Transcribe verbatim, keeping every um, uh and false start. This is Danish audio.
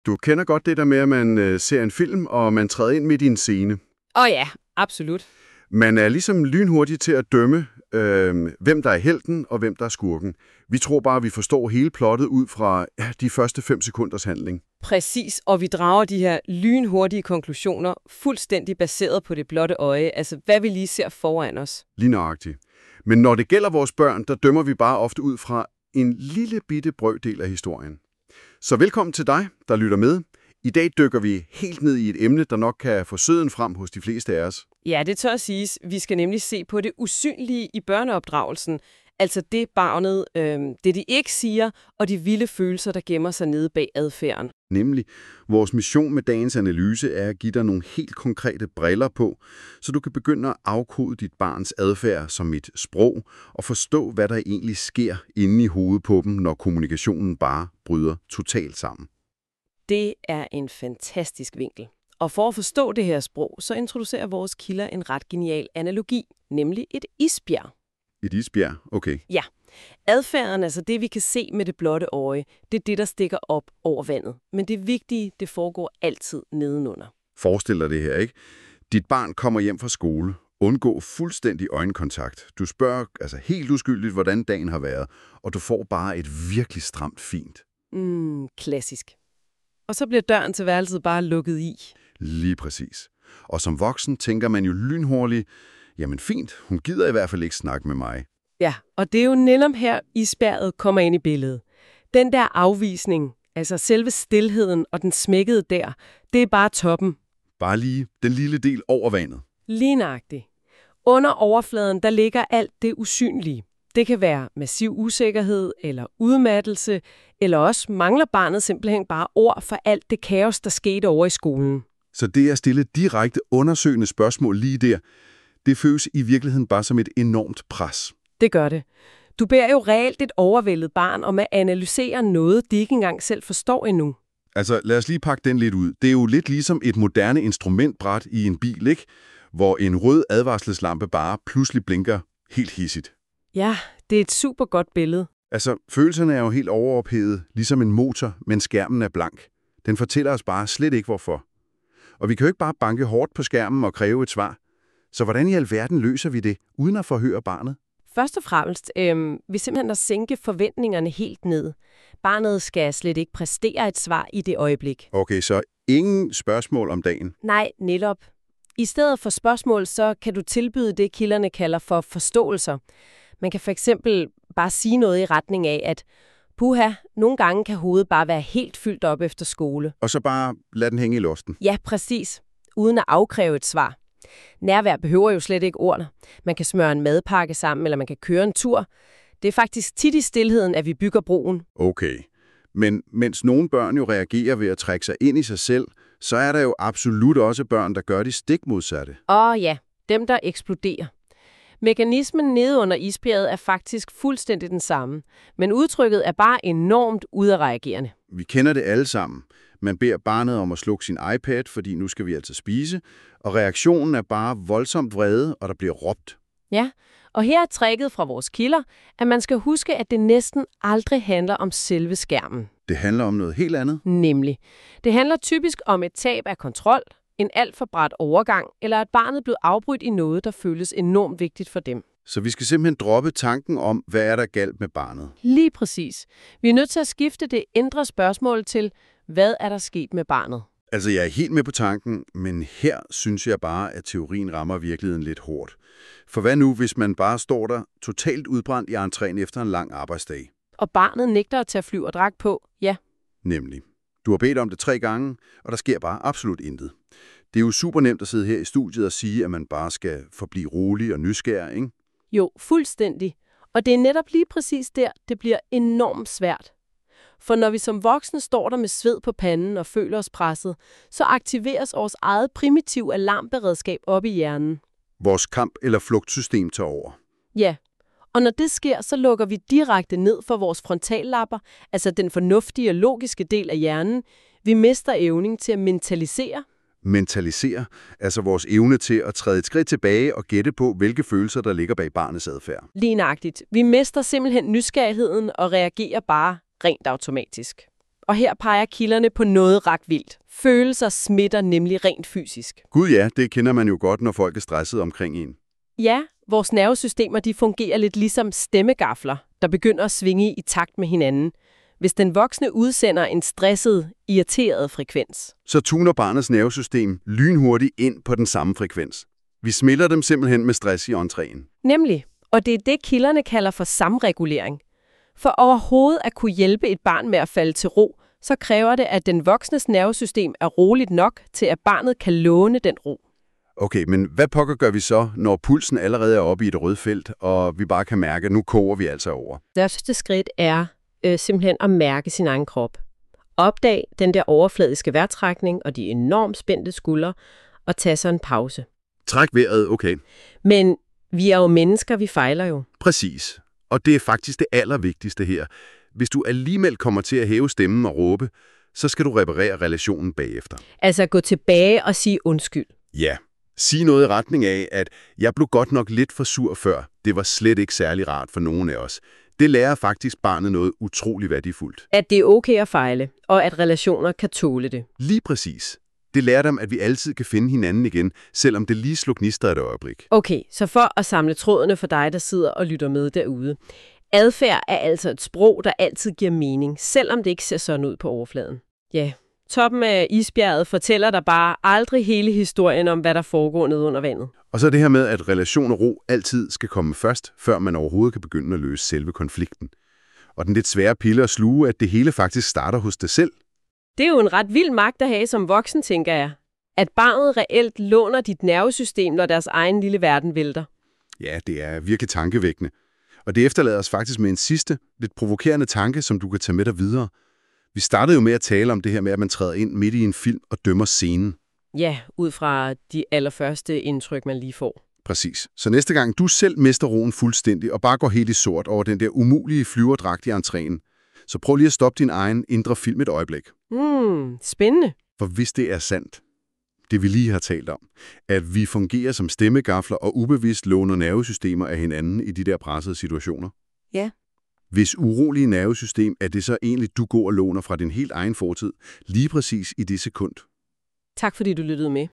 Du kender godt det der med, at man øh, ser en film, og man træder ind midt i en scene. Åh ja, absolut. Man er ligesom lynhurtig til at dømme, øh, hvem der er helten og hvem der er skurken. Vi tror bare, at vi forstår hele plottet ud fra ja, de første fem sekunders handling. Præcis, og vi drager de her lynhurtige konklusioner fuldstændig baseret på det blotte øje, altså hvad vi lige ser foran os. Lige nøjagtigt. Men når det gælder vores børn, der dømmer vi bare ofte ud fra en lille bitte brøkdel af historien. Så velkommen til dig, der lytter med. I dag dykker vi helt ned i et emne, der nok kan få søden frem hos de fleste af os. Ja, det tør siges. Vi skal nemlig se på det usynlige i børneopdragelsen. Altså det barnet, øh, det de ikke siger, og de vilde følelser, der gemmer sig nede bag adfærden. Nemlig, vores mission med dagens analyse er at give dig nogle helt konkrete briller på, så du kan begynde at afkode dit barns adfærd som et sprog, og forstå, hvad der egentlig sker inde i hovedet på dem, når kommunikationen bare bryder totalt sammen. Det er en fantastisk vinkel. Og for at forstå det her sprog, så introducerer vores kilder en ret genial analogi, nemlig et isbjerg. Et isbjerg? Okay. Ja. Adfærden, altså det vi kan se med det blotte øje, det er det, der stikker op over vandet. Men det vigtige, det foregår altid nedenunder. Forestil dig det her, ikke? Dit barn kommer hjem fra skole. Undgå fuldstændig øjenkontakt. Du spørger altså helt uskyldigt, hvordan dagen har været, og du får bare et virkelig stramt fint. Mm, klassisk. Og så bliver døren til værelset bare lukket i. Lige præcis. Og som voksen tænker man jo lynhurtigt, jamen fint, hun gider i hvert fald ikke snakke med mig. Ja, og det er jo netop her, isbjerget kommer ind i billedet. Den der afvisning, altså selve stilheden og den smækkede der, det er bare toppen. Bare lige den lille del over vandet. Lige nøjagtigt. Under overfladen, der ligger alt det usynlige. Det kan være massiv usikkerhed eller udmattelse, eller også mangler barnet simpelthen bare ord for alt det kaos, der skete over i skolen. Så det at stille direkte undersøgende spørgsmål lige der, det føles i virkeligheden bare som et enormt pres. Det gør det. Du beder jo reelt et overvældet barn om at analysere noget, de ikke engang selv forstår endnu. Altså, lad os lige pakke den lidt ud. Det er jo lidt ligesom et moderne instrumentbræt i en bil, ikke? Hvor en rød advarselslampe bare pludselig blinker helt hissigt. Ja, det er et super godt billede. Altså, følelserne er jo helt overophedet, ligesom en motor, men skærmen er blank. Den fortæller os bare slet ikke hvorfor. Og vi kan jo ikke bare banke hårdt på skærmen og kræve et svar. Så hvordan i alverden løser vi det, uden at forhøre barnet? Først og fremmest øh, vi simpelthen at sænke forventningerne helt ned. Barnet skal slet ikke præstere et svar i det øjeblik. Okay, så ingen spørgsmål om dagen? Nej, netop. I stedet for spørgsmål, så kan du tilbyde det, kilderne kalder for forståelser. Man kan for eksempel bare sige noget i retning af, at puha, nogle gange kan hovedet bare være helt fyldt op efter skole. Og så bare lad den hænge i luften? Ja, præcis. Uden at afkræve et svar. Nærvær behøver jo slet ikke ordene. Man kan smøre en madpakke sammen, eller man kan køre en tur. Det er faktisk tit i stilheden, at vi bygger broen. Okay. Men mens nogle børn jo reagerer ved at trække sig ind i sig selv, så er der jo absolut også børn, der gør det stik modsatte. Åh ja, dem der eksploderer. Mekanismen nede under isbjerget er faktisk fuldstændig den samme, men udtrykket er bare enormt udadreagerende. Vi kender det alle sammen. Man beder barnet om at slukke sin iPad, fordi nu skal vi altså spise, og reaktionen er bare voldsomt vrede, og der bliver råbt. Ja, og her er tricket fra vores kilder, at man skal huske, at det næsten aldrig handler om selve skærmen. Det handler om noget helt andet. Nemlig. Det handler typisk om et tab af kontrol, en alt for brat overgang, eller at barnet blev afbrudt i noget, der føles enormt vigtigt for dem. Så vi skal simpelthen droppe tanken om, hvad er der galt med barnet? Lige præcis. Vi er nødt til at skifte det indre spørgsmål til, hvad er der sket med barnet? Altså, jeg er helt med på tanken, men her synes jeg bare, at teorien rammer virkeligheden lidt hårdt. For hvad nu, hvis man bare står der totalt udbrændt i entréen efter en lang arbejdsdag? Og barnet nægter at tage flyv og dragt på, ja. Nemlig. Du har bedt om det tre gange, og der sker bare absolut intet. Det er jo super nemt at sidde her i studiet og sige, at man bare skal forblive rolig og nysgerrig, ikke? Jo, fuldstændig. Og det er netop lige præcis der, det bliver enormt svært. For når vi som voksne står der med sved på panden og føler os presset, så aktiveres vores eget primitive alarmberedskab op i hjernen. Vores kamp- eller flugtsystem tager over. Ja, og når det sker, så lukker vi direkte ned for vores frontallapper, altså den fornuftige og logiske del af hjernen. Vi mister evnen til at mentalisere. Mentalisere, altså vores evne til at træde et skridt tilbage og gætte på, hvilke følelser, der ligger bag barnets adfærd. Lige nøjagtigt. Vi mister simpelthen nysgerrigheden og reagerer bare rent automatisk. Og her peger kilderne på noget ret vildt. Følelser smitter nemlig rent fysisk. Gud ja, det kender man jo godt, når folk er stresset omkring en. Ja, vores nervesystemer de fungerer lidt ligesom stemmegafler, der begynder at svinge i takt med hinanden. Hvis den voksne udsender en stresset, irriteret frekvens, Så tuner barnets nervesystem lynhurtigt ind på den samme frekvens. Vi smitter dem simpelthen med stress i entréen. nemlig, og det er det, kilderne kalder for samregulering. For overhovedet at kunne hjælpe et barn med at falde til ro, så kræver det, at den voksnes nervesystem er roligt nok til, at barnet kan låne den ro. Okay, men hvad pokker gør vi så, når pulsen allerede er oppe i et rødt felt, og vi bare kan mærke, at nu koger vi altså over? Det første skridt er øh, simpelthen at mærke sin egen krop. Opdag den der overfladiske vejrtrækning og de enormt spændte skuldre, og tage sig en pause. Træk vejret, okay. Men vi er jo mennesker, vi fejler jo. Præcis. Og det er faktisk det allervigtigste her. Hvis du alligevel kommer til at hæve stemmen og råbe, så skal du reparere relationen bagefter. Altså gå tilbage og sige undskyld. Ja. Sig noget i retning af, at jeg blev godt nok lidt for sur før. Det var slet ikke særlig rart for nogen af os. Det lærer faktisk barnet noget utrolig værdifuldt. At det er okay at fejle, og at relationer kan tåle det. Lige præcis. Det lærer dem, at vi altid kan finde hinanden igen, selvom det lige slog gnister et øjeblik. Okay, så for at samle trådene for dig, der sidder og lytter med derude. Adfærd er altså et sprog, der altid giver mening, selvom det ikke ser sådan ud på overfladen. Ja, toppen af isbjerget fortæller dig bare aldrig hele historien om, hvad der foregår nede under vandet. Og så det her med, at relation og ro altid skal komme først, før man overhovedet kan begynde at løse selve konflikten. Og den lidt svære pille at sluge, at det hele faktisk starter hos dig selv. Det er jo en ret vild magt at have som voksen, tænker jeg. At barnet reelt låner dit nervesystem, når deres egen lille verden vælter. Ja, det er virkelig tankevækkende. Og det efterlader os faktisk med en sidste, lidt provokerende tanke, som du kan tage med dig videre. Vi startede jo med at tale om det her med, at man træder ind midt i en film og dømmer scenen. Ja, ud fra de allerførste indtryk, man lige får. Præcis. Så næste gang du selv mister roen fuldstændig og bare går helt i sort over den der umulige flyverdragt i entréen, så prøv lige at stoppe din egen indre film et øjeblik. Hmm, spændende. For hvis det er sandt, det vi lige har talt om, at vi fungerer som stemmegafler og ubevidst låner nervesystemer af hinanden i de der pressede situationer. Ja. Hvis urolige nervesystem, er det så egentlig, du går og låner fra din helt egen fortid, lige præcis i det sekund. Tak fordi du lyttede med.